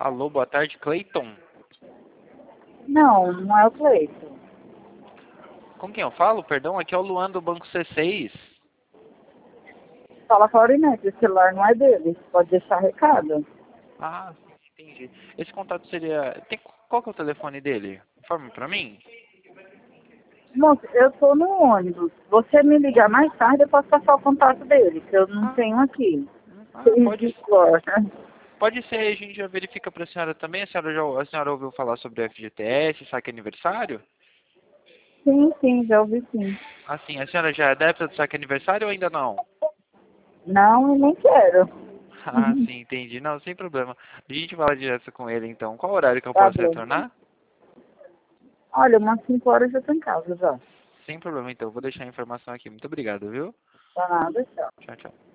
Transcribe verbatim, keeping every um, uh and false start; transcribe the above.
Alô, boa tarde, Cleiton. Não, não é o Cleiton. Com quem eu falo? Perdão, aqui é o Luan do Banco C seis. Fala com a Aurinete, o celular não é dele. Pode deixar recado. Ah, entendi. Esse contato seria... Tem... Qual que é o telefone dele? Informe pra mim. Moço, eu tô no ônibus. Você me ligar mais tarde, eu posso passar o contato dele, que eu não Ah, tenho aqui. ah Tem de pode, cor. pode ser, a gente já verifica pra senhora também. A senhora, já, a senhora ouviu falar sobre o F G T S, saque aniversário? Sim, sim, já ouvi sim. Assim, a senhora já é adepta do saque aniversário ou ainda não? Não, eu nem quero. Ah, sim, entendi. Não, sem problema. A gente fala direto com ele, então. Qual horário que eu Tá posso bom. retornar? Olha, umas cinco horas eu tô em casa já. Sem problema, então. Vou deixar a informação aqui. Muito obrigado, viu? Tá nada, tchau. Tchau, tchau.